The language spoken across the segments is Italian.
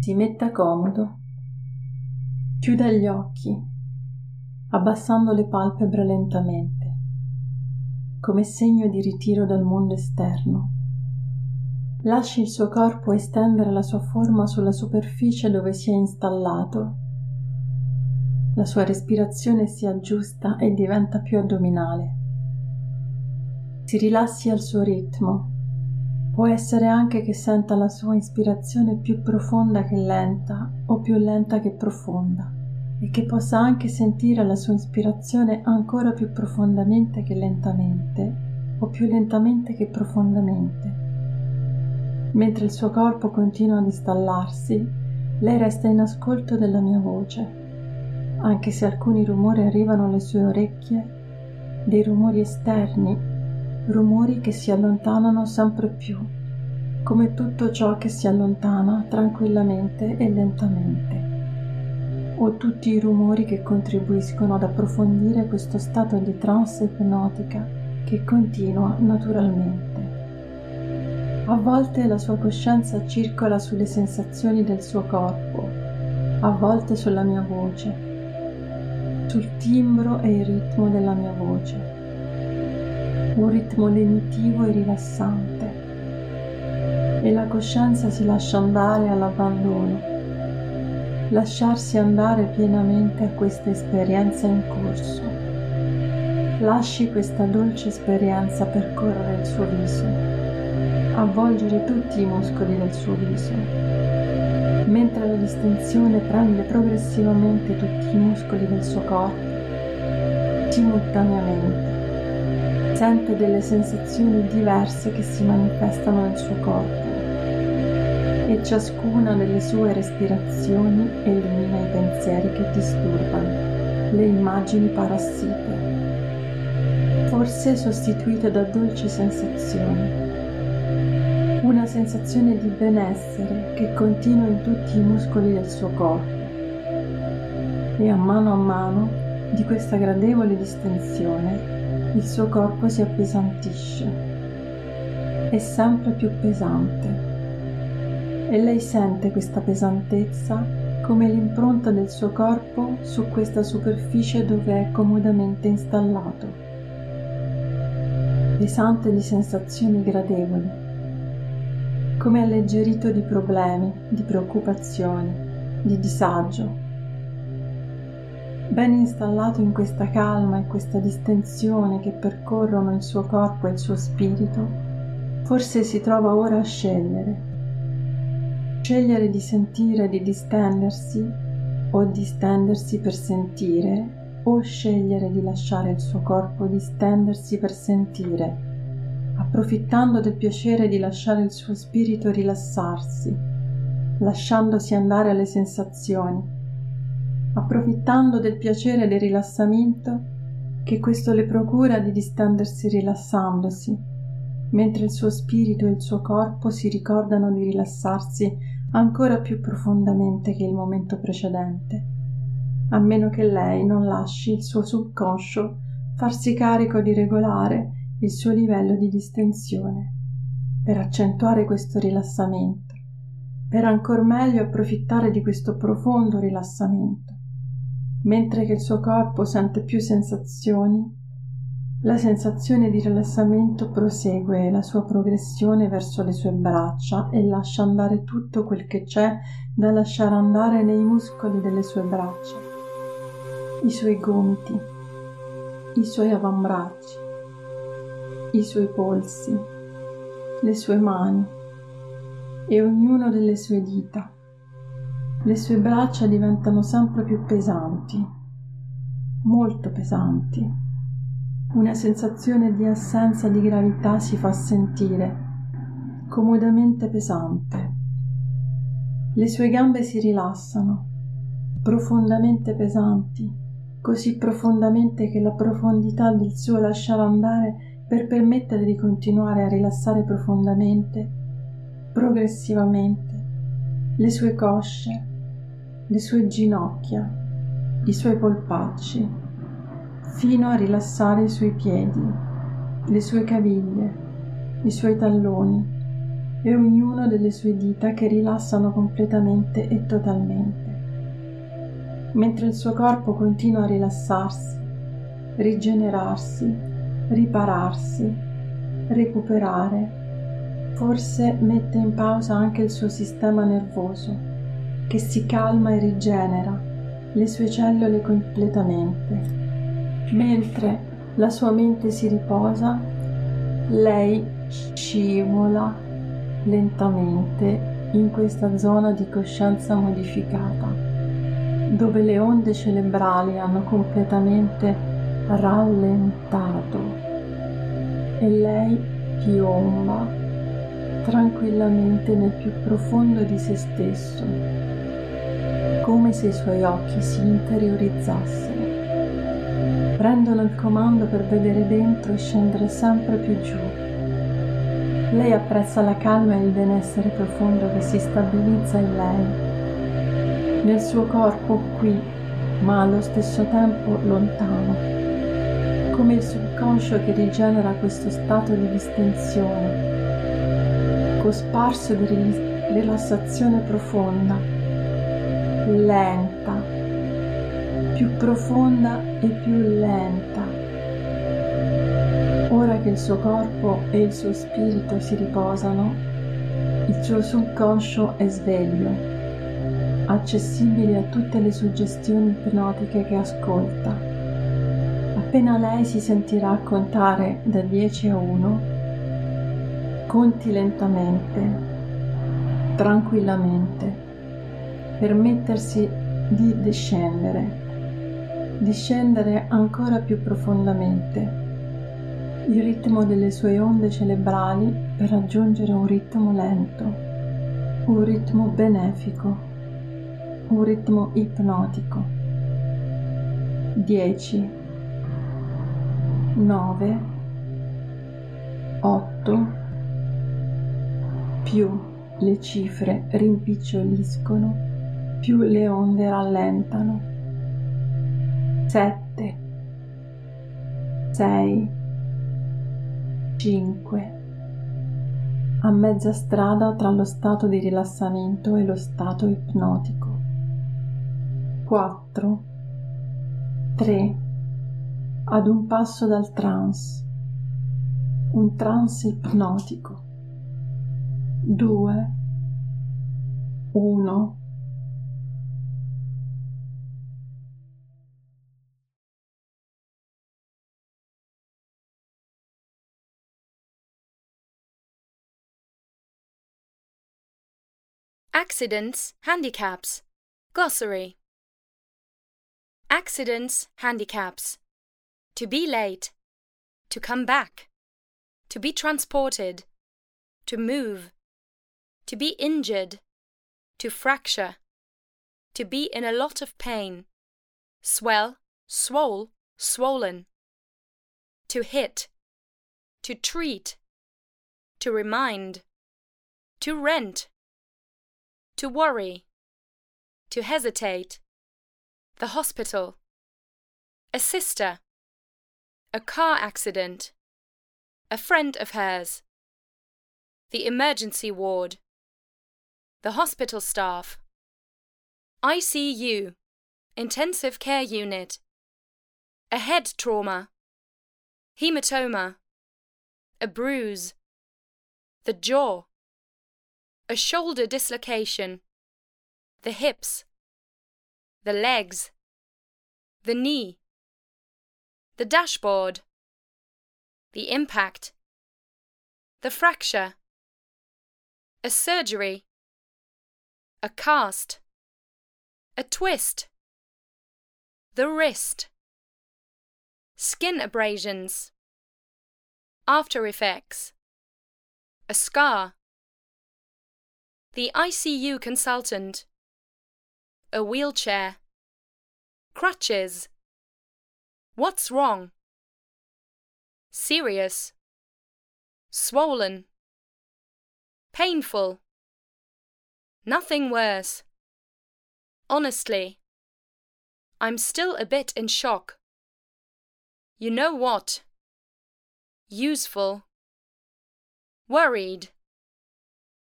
Si metta comodo, chiuda gli occhi, abbassando le palpebre lentamente, come segno di ritiro dal mondo esterno. Lasci il suo corpo estendere la sua forma sulla superficie dove si è installato. La sua respirazione si aggiusta e diventa più addominale. Si rilassi al suo ritmo. Può essere anche che senta la sua ispirazione più profonda che lenta o più lenta che profonda e che possa anche sentire la sua ispirazione ancora più profondamente che lentamente o più lentamente che profondamente. Mentre il suo corpo continua ad installarsi, lei resta in ascolto della mia voce, anche se alcuni rumori arrivano alle sue orecchie, dei rumori esterni, rumori che si allontanano sempre più, come tutto ciò che si allontana tranquillamente e lentamente, o tutti i rumori che contribuiscono ad approfondire questo stato di trance ipnotica che continua naturalmente. A volte la sua coscienza circola sulle sensazioni del suo corpo, a volte sulla mia voce, sul timbro e il ritmo della mia voce. Un ritmo lenitivo e rilassante, e la coscienza si lascia andare all'abbandono, lasciarsi andare pienamente a questa esperienza in corso. Lasci questa dolce esperienza percorrere il suo viso, avvolgere tutti i muscoli del suo viso, mentre la distensione prende progressivamente tutti i muscoli del suo corpo, simultaneamente. Sente delle sensazioni diverse che si manifestano nel suo corpo e ciascuna delle sue respirazioni elimina i pensieri che disturbano, le immagini parassite, forse sostituite da dolci sensazioni. Una sensazione di benessere che continua in tutti i muscoli del suo corpo e a mano di questa gradevole distensione il suo corpo si appesantisce, è sempre più pesante e lei sente questa pesantezza come l'impronta del suo corpo su questa superficie dove è comodamente installato, pesante di sensazioni gradevoli, come alleggerito di problemi, di preoccupazioni, di disagio. Ben installato in questa calma e questa distensione che percorrono il suo corpo e il suo spirito, forse si trova ora a scegliere di sentire, di distendersi, o distendersi per sentire, o scegliere di lasciare il suo corpo distendersi per sentire, approfittando del piacere di lasciare il suo spirito rilassarsi, lasciandosi andare alle sensazioni, approfittando del piacere del rilassamento che questo le procura di distendersi rilassandosi, mentre il suo spirito e il suo corpo si ricordano di rilassarsi ancora più profondamente che il momento precedente, a meno che lei non lasci il suo subconscio farsi carico di regolare il suo livello di distensione, per accentuare questo rilassamento, per ancor meglio approfittare di questo profondo rilassamento. Mentre che il suo corpo sente più sensazioni, la sensazione di rilassamento prosegue la sua progressione verso le sue braccia e lascia andare tutto quel che c'è da lasciare andare nei muscoli delle sue braccia, i suoi gomiti, i suoi avambracci, i suoi polsi, le sue mani e ognuno delle sue dita. Le sue braccia diventano sempre più pesanti, molto pesanti. Una sensazione di assenza di gravità si fa sentire, comodamente pesante. Le sue gambe si rilassano, profondamente pesanti, così profondamente che la profondità del suo lasciare andare per permettere di continuare a rilassare profondamente, progressivamente, le sue cosce, le sue ginocchia, i suoi polpacci, fino a rilassare i suoi piedi, le sue caviglie, i suoi talloni, e ognuno delle sue dita che rilassano completamente e totalmente, mentre il suo corpo continua a rilassarsi, rigenerarsi, ripararsi, recuperare. Forse mette in pausa anche il suo sistema nervoso, che si calma e rigenera le sue cellule completamente. Mentre la sua mente si riposa, lei scivola lentamente in questa zona di coscienza modificata, dove le onde cerebrali hanno completamente rallentato e lei piomba tranquillamente nel più profondo di se stesso, come se i suoi occhi si interiorizzassero, prendono il comando per vedere dentro e scendere sempre più giù. Lei apprezza la calma e il benessere profondo che si stabilizza in lei, nel suo corpo qui, ma allo stesso tempo lontano, come il subconscio che rigenera questo stato di distensione, cosparso di rilassazione profonda, lenta, più profonda e più lenta. Ora che il suo corpo e il suo spirito si riposano, il suo subconscio è sveglio, accessibile a tutte le suggestioni ipnotiche che ascolta. Appena lei si sentirà contare da 10 a 1, conti lentamente, tranquillamente, per mettersi di discendere ancora più profondamente il ritmo delle sue onde cerebrali per raggiungere un ritmo lento, un ritmo benefico, un ritmo ipnotico. 10, 9, 8, più le cifre rimpiccioliscono, più le onde rallentano. 7, 6, 5. A mezza strada tra lo stato di rilassamento e lo stato ipnotico. 4, 3. Ad un passo dal trance, un trance ipnotico. 2, 1. Accidents, handicaps. Glossary. Accidents, handicaps. To be late. To come back. To be transported. To move. To be injured. To fracture. To be in a lot of pain. Swell, swole, swollen. To hit. To treat. To remind. To rent. To worry. To hesitate. The hospital. A sister. A car accident. A friend of hers. The emergency ward. The hospital staff. ICU. Intensive care unit. A head trauma. Hematoma. A bruise. The jaw. A shoulder dislocation. The hips. The legs. The knee. The dashboard. The impact. The fracture. A surgery. A cast. A twist. The wrist. Skin abrasions. After effects. A scar. The ICU consultant. A wheelchair. Crutches. What's wrong? Serious. Swollen. Painful. Nothing worse. Honestly, I'm still a bit in shock. You know what? Useful. Worried.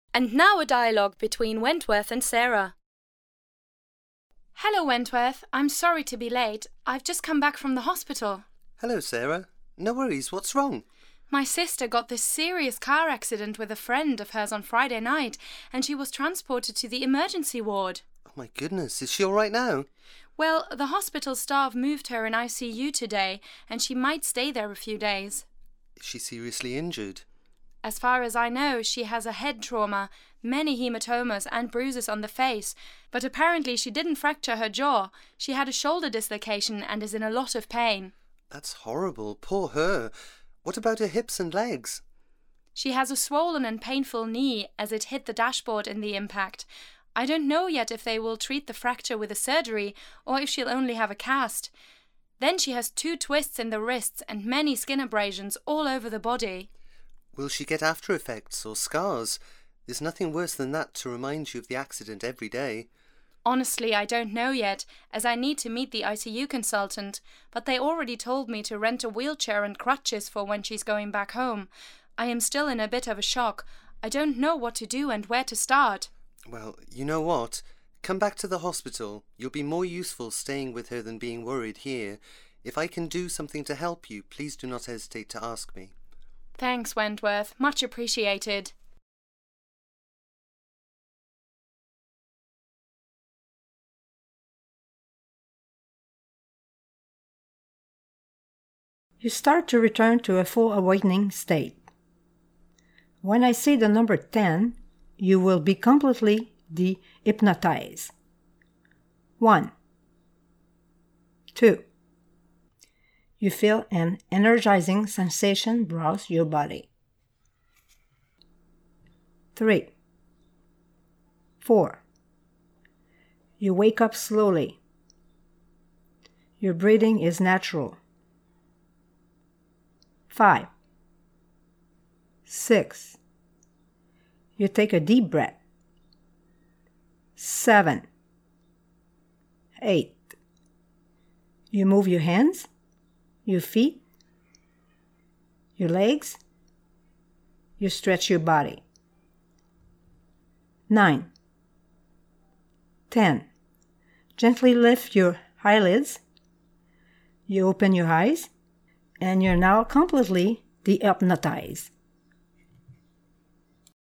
And now a dialogue between Wentworth and Sarah. Hello, Wentworth. I'm sorry to be late. I've just come back from the hospital. Hello, Sarah. No worries. What's wrong? My sister got this serious car accident with a friend of hers on Friday night, and she was transported to the emergency ward. Oh, my goodness. Is she all right now? Well, the hospital staff moved her in ICU today, and she might stay there a few days. Is she seriously injured? As far as I know, she has a head trauma, many hematomas and bruises on the face, but apparently she didn't fracture her jaw. She had a shoulder dislocation and is in a lot of pain. That's horrible. Poor her. What about her hips and legs? She has a swollen and painful knee as it hit the dashboard in the impact. I don't know yet if they will treat the fracture with a surgery or if she'll only have a cast. Then she has 2 twists in the wrists and many skin abrasions all over the body. Will she get after effects or scars? There's nothing worse than that to remind you of the accident every day. Honestly, I don't know yet, as I need to meet the ICU consultant, but they already told me to rent a wheelchair and crutches for when she's going back home. I am still in a bit of a shock. I don't know what to do and where to start. Well, you know what? Come back to the hospital. You'll be more useful staying with her than being worried here. If I can do something to help you, please do not hesitate to ask me. Thanks, Wentworth. Much appreciated. You start to return to a full awakening state. When I say the number 10, you will be completely de-hypnotized. 1, 2. You feel an energizing sensation browse your body. 3, 4. You wake up slowly. Your breathing is natural. 5, 6. You take a deep breath. 7, 8. You move your hands, your feet, your legs. You stretch your body. 9, 10. Gently lift your eyelids. You open your eyes, and you're now completely de-hypnotized.